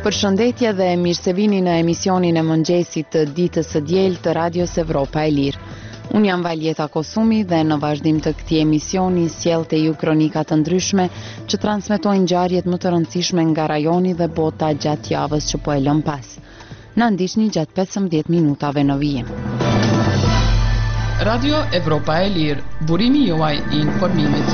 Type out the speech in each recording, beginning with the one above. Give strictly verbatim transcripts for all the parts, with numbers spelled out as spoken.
Përshëndetje dhe mirë se vini në emisionin e mëngjesit të ditës së diel të Radios Evropa e Lirë. Unë jam Valjeta Kosumi dhe në vazhdim të këtij emisioni sjell te ju kronika të ndryshme që transmetojnë ngjarjet më të rëndësishme nga rajoni dhe bota gjatë javës që po e lëm pas. Na ndiqni gjatë pesëmbëdhjetë minutave në vijim. Radio Evropa e Lirë, burimi juaj i informimit.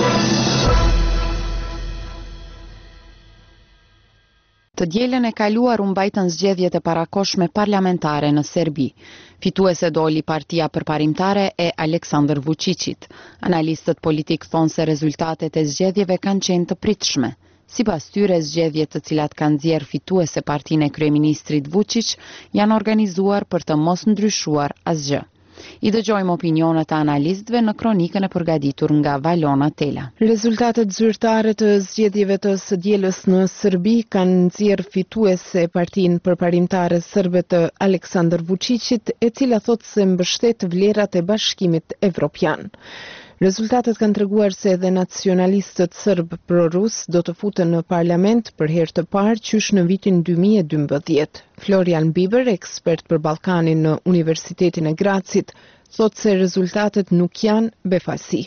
Të dielën e kaluar u mbajtën zgjedhjet e parakohshme parlamentare në Serbi. Fituese doli Partia Përparimtare e Aleksandar Vučićit. Analistët politik thonë se rezultatet e zgjedhjeve kanë qenë të pritshme. Sipas tyre, zgjedhjet të cilat kanë nxjerrë fituese partinë e kryeministrit Vučić janë organizuar për të mos ndryshuar asgjë. I dëgjojmë opinionet e analistëve në kronikën e përgatitur nga Valona Tela. Rezultatet zyrtare të zgjedhjeve të së dielës në Serbi kanë nxjerrë fituese partinë përparimtare serbe të Aleksandar Vučićit, e cila thotë se mbështet vlerat e Bashkimit Evropian. Rezultatet kanë treguar se edhe nacionalistët serb pro-rus do të futen në parlament për herë të parë qysh në vitin dy mijë e dymbëdhjetë. Florian Biber, ekspert për Ballkanin në Universitetin e Grazit, thotë se rezultatet nuk janë befasi.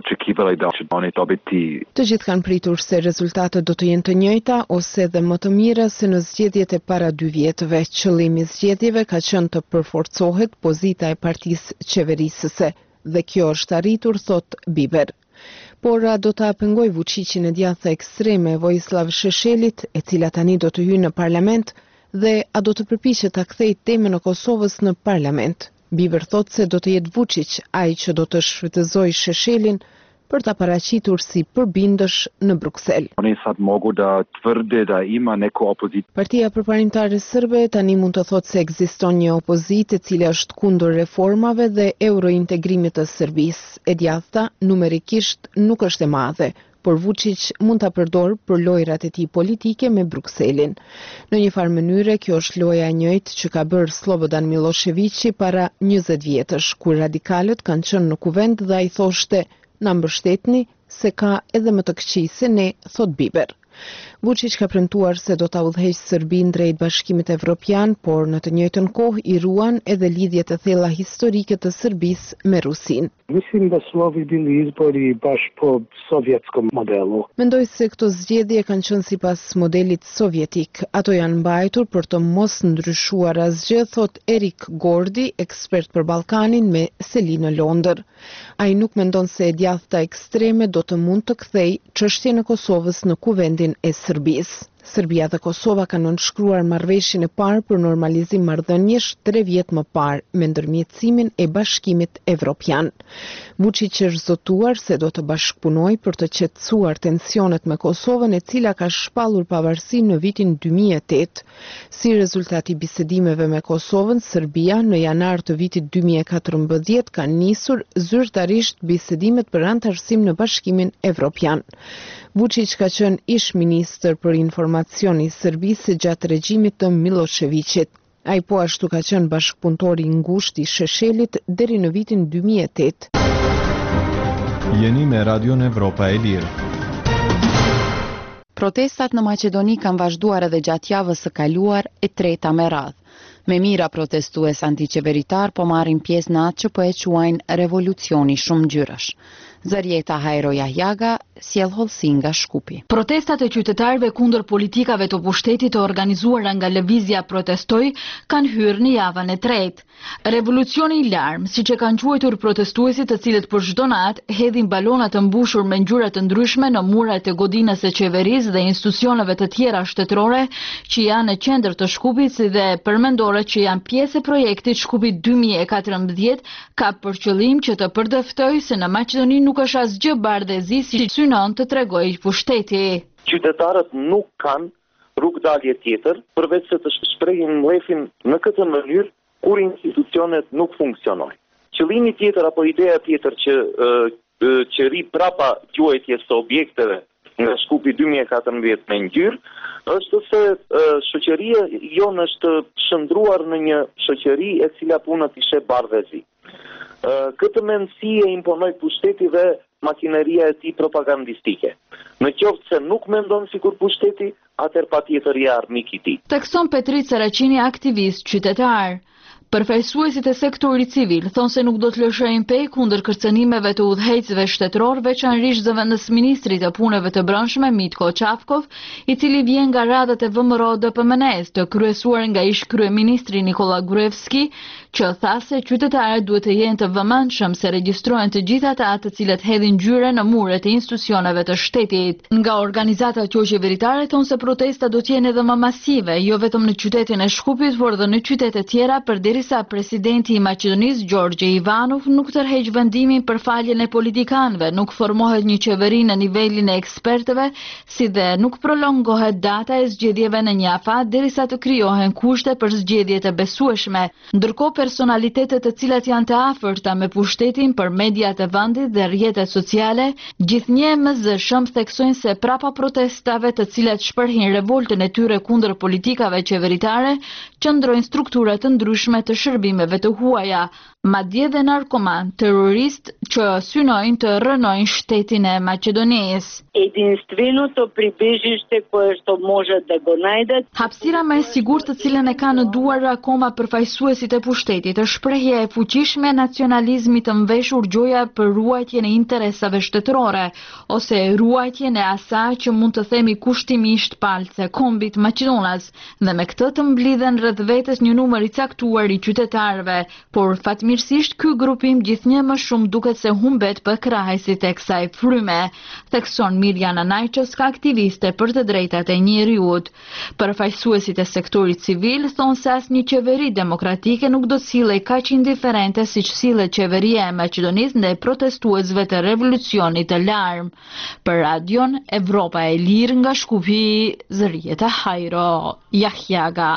Të gjithë kanë pritur se rezultatet do të jenë të njëjta ose edhe më të mira se në zgjedhjet e para dy vjetëve. Qëllimi i zgjedhjeve ka qenë të përforcohet pozita e partisë qeverisëse. Dhe kjo është arritur, thot Biber. Por a do të apëngoj Vučićin e djathtë ekstreme Vojislav Šešelit, e cila tani do të hyjë në parlament, dhe a do të përpiqet ta kthejë temën e Kosovës në parlament. Biber thot se do të jetë Vučić ai që do të shfrytëzojë Šešelin për ta paraqitur si përbindësh në Bruksel. Partia Përparimtare serbe tani mund të thotë se ekziston një opozitë e cila është kundër reformave dhe eurointegrimit të Serbisë. E djathta numerikisht nuk është e madhe, por Vučić mund ta përdor për lojrat e tij politike me Brukselin. Në një farë mënyre kjo është loja e njëjtë që ka bërë Slobodan Miloševići para njëzet vjetësh, kur radikalët kanë qenë në kuvend dhe ai thoshte: "Na mbështetni se ka edhe më të këqij se ne", thot Biber. Vučić ka premtuar se do ta udhëheqë Serbinë drejt Bashkimit Evropian, por në të njëjtën kohë i ruan edhe lidhjet e thella historike të Serbisë me Rusinë. Mislim da su ovi bili izbori baš po sovjetskom modelu. Mendoj se këto zgjedhje kanë qenë sipas modelit sovjetik. Ato janë mbajtur për të mos ndryshuar asgjë, thot Erik Gordi, ekspert për Ballkanin me seli në Londër. Ai nuk mendon se e djathta ekstreme do të mund të kthejë çështjen e Kosovës në kuvendin e Serbisë. Serbia dhe Kosova kanë nënshkruar marrëveshjen e parë për normalizim marrëdhëniesh tre vjet më parë me ndërmjetësimin e Bashkimit Evropian. Vučić është zotuar se do të bashkëpunojë për të qetësuar tensionet me Kosovën, e cila ka shpallur pavarësinë në vitin dy mijë e tetë. Si rezultat i bisedimeve me Kosovën, Serbia në janar të vitit dy mijë e katërmbëdhjetë ka nisur zyrtarisht bisedimet për anëtarësim në Bashkimin Evropian. Vučić ka qenë ish ministër për informacion i Serbisë gjatë regjimit të Miloševićit. Ai po ashtu ka qenë bashkëpunëtor i ngushtë i Šešelit deri në vitin dy mijë e tetë. Jeni me Radion Evropa e Lirë. Protestat në Maqedoni kanë vazhduar edhe gjatë javës së kaluar, e treta me radhë. Me mira protestues antiqeveritar po marrin pjesë në atë që po e quajnë revolucioni shumë ngjyrash. Zarieta Hajro Jahjaga sjell hollësi nga Shkupi. Protestat e qytetarëve kundër politikave të pushtetit të organizuara nga lëvizja Protestoj kanë hyrë në javën e tretë. Revolucioni i larm, siç e kanë quajtur protestuesit, të cilët për çdo natë hedhin balona të mbushur me ngjyra të ndryshme në muret e godinës së qeverisë dhe institucioneve të tjera shtetërore që janë në qendër të Shkupit, si dhe përmendore që janë pjesë e projektit Shkupi dy mijë e katërmbëdhjetë, ka për qëllim që të përdeftojë se në Maqedoni nuk është asgjë bardhëzi si synon të tregojë pushteti. Qytetarët nuk kanë rrugdalje tjetër përveç se të shprehin mlefin në këtë mënyrë kur institucionet nuk funksionojnë. Qëllimi tjetër apo ideja tjetër që që ri prapa quajtjes së objekteve nga Shkupi dy mijë e katërmbëdhjetë me ngjyrë është se shoqëria jonë është shndruar në një shoqëri e cila punët i sheh bardhëzi. Këtë mendësi e imponoi pushteti dhe makineria e tij propagandistike. Në qoftë se nuk mendon sikur pushteti, atëherë patjetër je armik i tij. Tekson Petrit Saraqini, aktivist qytetar. Përfaqësuesit e sektorit civil thonë se nuk do të lëshojnë pej kundër kërcënimeve të udhëheqësve shtetëror, veçanërisht zëvendësministrit të punëve të brendshme Mitko Çapkov, i cili vjen nga radhët e V M R O D P M N S, të kryesuar nga ish kryeministri Nikola Gruevski, që tha se qytetarët duhet të jenë të vëmendshëm se regjistrojnë të gjithë ata të cilët hedhin ngjyre në muret e institucioneve të shtetit. Nga organizatat jo qeveritare thonë se protesta do të jenë edhe më masive, jo vetëm në qytetin e Shkupit, por edhe në qytete tjera, përderisa presidenti i Maqedonisë Gjorgje Ivanov nuk tërheq vendimin për faljen e politikanëve, nuk formohet një qeveri në nivelin e ekspertëve, si dhe nuk prolongohet data e zgjedhjeve në një afat derisa të krijohen kushte për zgjedhjet e besueshme. Ndërkohë personalitetet të cilat janë të afërta me pushtetin për mediat e vendit dhe rrjetet sociale, gjithnjë M Z S-hm theksojnë se prapa protestave të cilat shpërhin revoltën e tyre kundër politikave qeveritare, qëndrojnë struktura të ndryshme të shërbimeve të huaja, madje dhe narkoman, terrorist që synojnë të rënojnë shtetin e Maqedonisë. Единственото прибежище което може да го најдат. Hapësira më e sigurt të cilën e kanë në duar akoma përfaqësuesit e pushtetit është shprehja e fuqishme e nacionalizmit të mveshur, gjoja për ruajtjen e interesave shtetërore, ose ruajtjen e asaj që mund të themi kushtimisht palce kombit maqedonas, dhe me këtë të mblidhen rreth vetes një numër i caktuar i qytetarëve, por fatmirësisht ky grupim gjithnjë më shumë duket se humbet për krahësit e kësaj fryme, thekson Mirjana Najçovska, aktiviste për të drejtat e njeriut. Përfaqësuesit e sektorit civil thonë se asnjë qeveri demokratike nuk do të sillej kaq indiferente siç sillet qeveria e Maqedonisë ndaj protestuesve të revolucionit të larm. Për Radion Evropa e Lirë nga Shkupi, Zërieta Hajro, Jahjaga.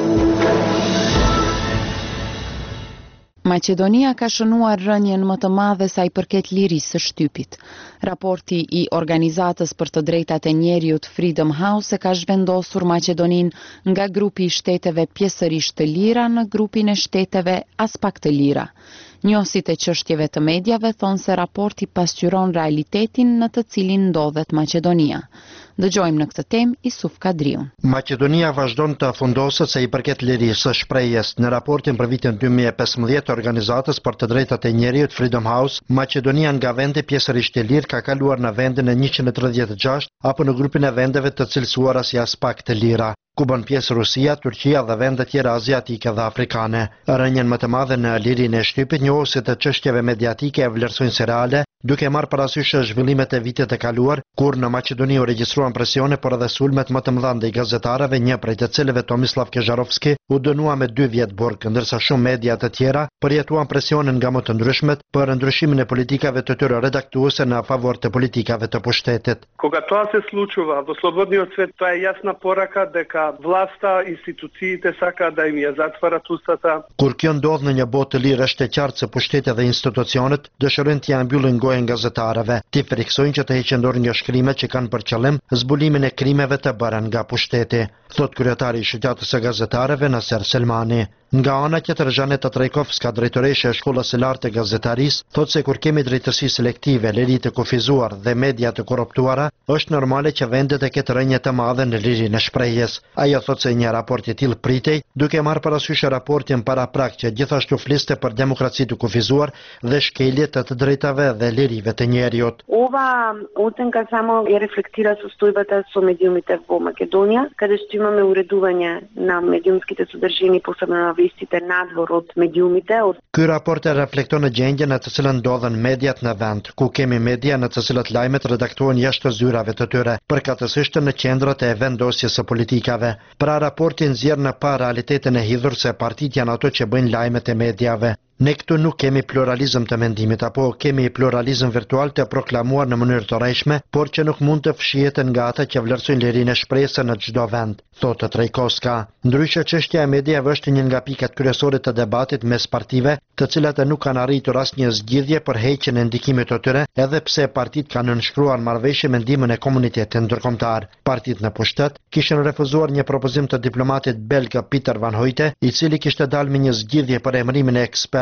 Maqedonia ka shënuar rënien më të madhe sa i përket lirisë së shtypit. Raporti i organizatës për të drejtat e njeriut Freedom House e ka zhvendosur Maqedoninë nga grupi i shteteve pjesërisht të lira në grupin e shteteve as pak të lira. Njohësit e çështjeve të mediave thonë se raporti pasqyron realitetin në të cilin ndodhet Maqedonia. Dëgjojmë në këtë temë Isuf Kadriun. Maqedonia vazhdon të afundoset se i përket lirisë së shprehjes. Në raportin për vitin dy mijë e pesëmbëdhjetë të organizatës për të drejtat e njeriut Freedom House, Maqedonia nga vende pjesërisht të lirë ka kaluar në vendin e njëqind e tridhjetë e gjashtë apo në grupin e vendeve të cilësuara si as pak të lira, ku bën pjesë Rusia, Turqia dhe vende tjera aziatike dhe afrikane. Rënien më të madhe në lirinë e shtypit njohësit e çështjeve mediatike e vlerësojnë si reale, duke marrë parasysh zhvillimet e vitit të kaluar, kur në Maqedoni u regjistruan presione por edhe sulmet më të mëdha ndaj gazetarëve, një prej të cilëve Tomislav Kezharovski u dënua me dy vjet burg, ndërsa shumë media të tjera përjetuan presionin nga më të ndryshmet për ndryshimin e politikave të tyre redaktuese në favor të politikave të pushtetit. Кога тоа се случува во слободниот свет, тоа е јасна порака дека власта, институциите сакаат да им ја затварат устата. Kur kjo ndodh në një botë të lirë, është e qartë se pushteti dhe institucionet dëshirojnë t'ia mbyllin gojën gazetarëve, t'i friksojnë që të heqin dorë nga shkrimet që kanë për qëllim zbulimin e krimeve të bëra nga pushteti, thot kryetari i shoqatës së gazetarëve Naser Selmani. Nga ana tjetër, Zhaneta Trajkovska, drejtoresha e shkollës së lartë të gazetarisë, thot se kur kemi drejtësi selektive, liri të kufizuar dhe media të korruptuara, është normale që vendet e ketë rënje të madhe në lirinë e shprehjes. Ajo thot se një raport i tillë pritej, duke marrë parasysh raportin paraprak që gjithashtu fliste për demokraci të kufizuar dhe shkelje të të drejtave dhe lirive të njeriut. Ова оценка само ја рефлектира состојбата со медиумите во Македонија, каде што имаме уредување на медиумските содржини, посебно на вестите надвор од медиумите. Ky raport e reflekton në gjendjen në të cilën ndodhen mediat në vend, ku kemi media në të cilat lajmet redaktohen jashtë zyrave të tyre, përkatësisht në qendrat e vendosjes së politikave. Pra raporti nxjerr në pa realitetin e hidhur se partitë janë ato që bëjnë lajmet e mediave. Ne këtu nuk kemi pluralizëm të mendimit, apo kemi pluralizëm virtual të proklamuar në mënyrë të rrejshme, por që nuk mund të fshiheten nga ata që vlerësojnë lirinë e shprehjes në çdo vend, thotë Trajkovska. Ndryshe, çështja e mediave është një nga pikat kryesore të debatit mes partive, të cilat nuk kanë arritur asnjë zgjidhje për heqjen e ndikimit të tyre, edhe pse partitë kanë nënshkruar marrëveshje me ndihmën e komunitetit ndërkombëtar. Partitë në pushtet kishin refuzuar një propozim të diplomatit belg Pieter van Hooyte, i cili kishte dalë me një zgjidhje për emërimin e ekspert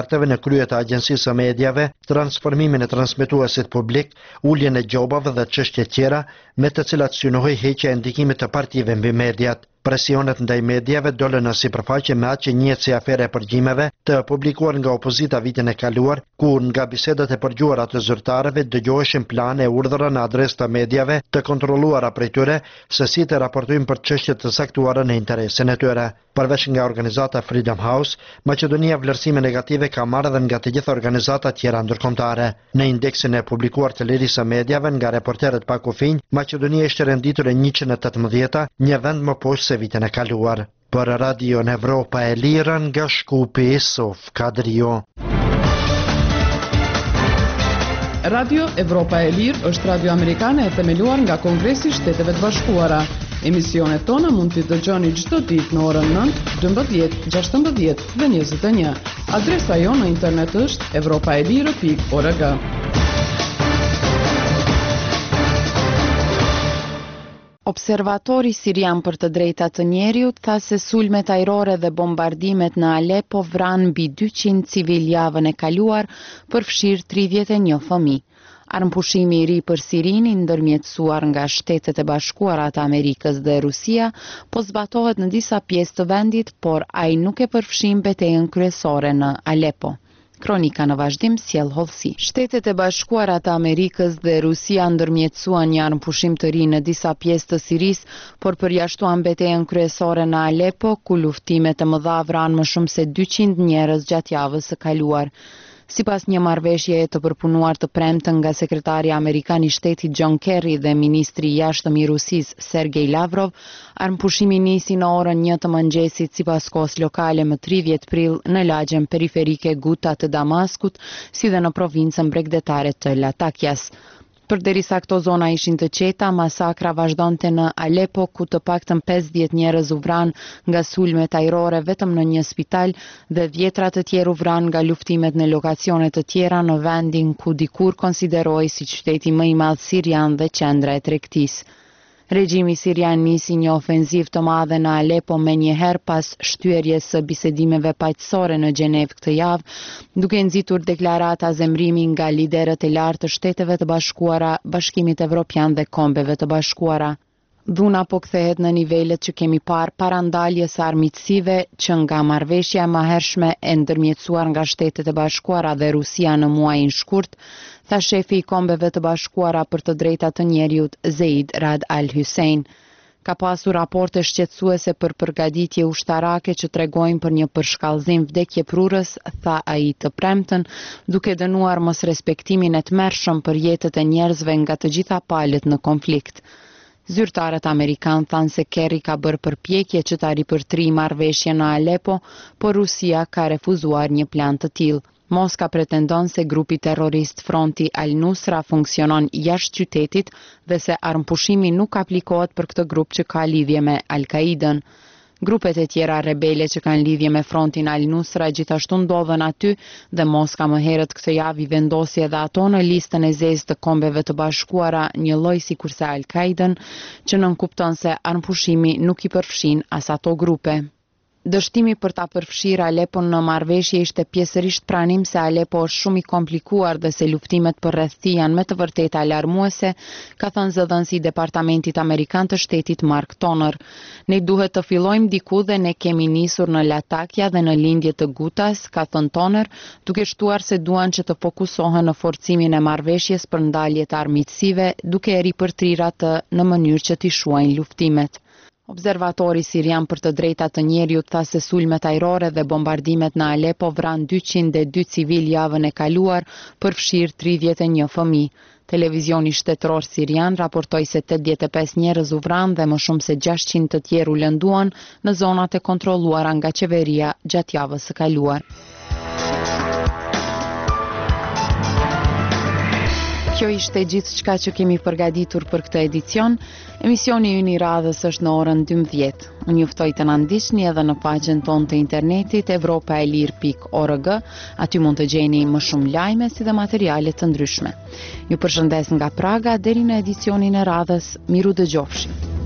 ekspertëve në krye të Agjencisë së Mediave, transformimin e transmetuesit publik, uljen e gjobave dhe çështje tjera, me të cilat synohej heqja e ndikimit të partive mbi mediat. Presionet ndaj mediave dolën në sipërfaqe me atë që njihet si afere e përgjimeve të publikuar nga opozita vitin e kaluar, ku nga bisedat e përgjuara të zyrtarëve dëgjoheshin plane e urdhëra në adresë të mediave të kontrolluara prej tyre se si të raportojnë për çështje të saktuara në interesin e tyre. Përveç nga organizata Freedom House, Maqedonia vlerësime negative ka marrë edhe nga të gjitha organizata tjera ndërkombëtare. Në indeksin e publikuar të lirisë së mediave nga Reporterët pa kufinë, Maqedonia ishte renditur e njëqind e tetëmbëdhjetë, një vend më poshtë se vitin e kaluar. Për Radio Evropa e Lirë nga Shkupi, Sof Kadrio. Radio Evropa e Lirë është radio amerikane e themeluar nga Kongresi i Shteteve të Bashkuara. Emisionet tona mund t'i dëgjoni çdo ditë në orën nëntë, dymbëdhjetë, gjashtëmbëdhjetë dhe njëzet e një. Adresa jonë në internet është evropaelire pikë org. Observatori sirian për të drejtat të njeriut tha se sulmet ajrore dhe bombardimet në Alepo vranë mbi dyqind civil javën e kaluar, përfshirë tridhjetë e një fëmijë. Armpushimi i ri për Sirinë, ndërmjetësuar nga Shtetet e Bashkuara të Amerikës dhe Rusia, po zbatohet në disa pjesë të vendit, por ai nuk e përfshin betejën kryesore në Alepo. Kronika në vazhdim sjell hollësi. Shtetet e Bashkuara të Amerikës dhe Rusia ndërmjetësuan një armpushim të ri në disa pjesë të Sirisë, por përjashtuan betejën kryesore në Alepo, ku luftimet e mëdha vranë më shumë se dyqind njerëz gjatë javës së kaluar. Sipas një marrëveshjeje të përpunuar të premten nga sekretari amerikan i shtetit John Kerry dhe ministri i jashtëm i Rusisë Sergej Lavrov, armpushimi nisi në orën një të mëngjesit sipas kohës lokale më tridhjetë prill në lagjen periferike Guta të Damaskut, si dhe në provincën bregdetare të Latakias. Përderisa këto zona ishin të qeta, masakra vazhdonte në Alepo, ku të paktën pesëdhjetë njerëz u vranë nga sulmet ajrore vetëm në një spital dhe dhjetra të tjerë u vranë nga luftimet në lokacione të tjera në vendin ku dikur konsiderohej si qyteti më i madh sirian dhe qendra e tregtisë. Regjimi sirian nisi një ofenziv të madhe në Alepo me njëherë pas shtyerjes së bisedimeve paqësore në Gjenev këtë javë, duke nxitur deklarata zemrimi nga liderët e lartë të Shteteve të Bashkuara, Bashkimit Evropian dhe Kombeve të Bashkuara. Dhuna po kthehet në nivelet që kemi parë para ndaljes së armiqësive që nga marrëveshja e mëhershme e ndërmjetësuar nga Shtetet e Bashkuara dhe Rusia në muajin shkurt, tha shefi i Kombeve të Bashkuara për të drejtat të njeriut Zeid Rad Al Hussein. Ka pasur raporte shqetësuese për përgatitje ushtarake që tregojnë për një përshkallëzim vdekjeprurës, tha ai të premten, duke dënuar mos respektimin e tmerrshëm për jetët e njerëzve nga të gjitha palët në konflikt. Zyrtarët amerikanë thanë se Kerry ka bërë përpjekje që ta ripërtrijë marrëveshjen në Alepo, por Rusia ka refuzuar një plan të tillë. Moska pretendon se grupi terrorist Fronti Al-Nusra funksionon jashtë qytetit dhe se armpushimi nuk aplikohet për këtë grup që ka lidhje me Al-Qaidën. Grupet e tjera rebele që kanë lidhje me Frontin Al-Nusra gjithashtu ndodhen aty dhe Moska më herët këtë javë i vendosi edhe ato në listën e zezë të Kombeve të Bashkuara, një lloj sikurse Al-Qaidën, që nënkupton se armpushimi nuk i përfshin as ato grupe. Dështimi për ta përfshirë Alepon në marrëveshje ishte pjesërisht pranim se Alepo është shumë i komplikuar dhe se luftimet për rreth tij janë me të vërtetë alarmuese, ka thënë zëdhënësi i Departamentit Amerikan të Shtetit Mark Toner. Ne duhet të fillojmë diku dhe ne kemi nisur në Latakia dhe në lindje të Gutas, ka thënë Toner, duke shtuar se duan që të fokusohen në forcimin e marrëveshjes për ndalje të armiqësive, duke e ripërtrirë atë në mënyrë që t'i shuajnë luftimet. Observatori sirian për të drejtat të njeriut tha se sulmet ajrore dhe bombardimet në Alepo vranë dyqind e dy civil javën e kaluar, përfshirë tridhjetë e një fëmijë. Televizioni shtetëror sirian raportoi se tetëdhjetë e pesë njerëz u vranë dhe më shumë se gjashtëqind të tjerë u lënduan në zonat e kontrolluara nga qeveria gjatë javës së kaluar. Kjo ishte gjithë çka që kemi përgatitur për këtë edicion. Emisioni ynë i radhës është në orën dymbëdhjetë. Unë juftoj të na ndiqni edhe në faqen tonë të internetit evropaelir pikë org. Aty mund të gjeni më shumë lajme si dhe materiale të ndryshme. Ju përshëndes nga Praga deri në edicionin e radhës. Miru dëgjofshi.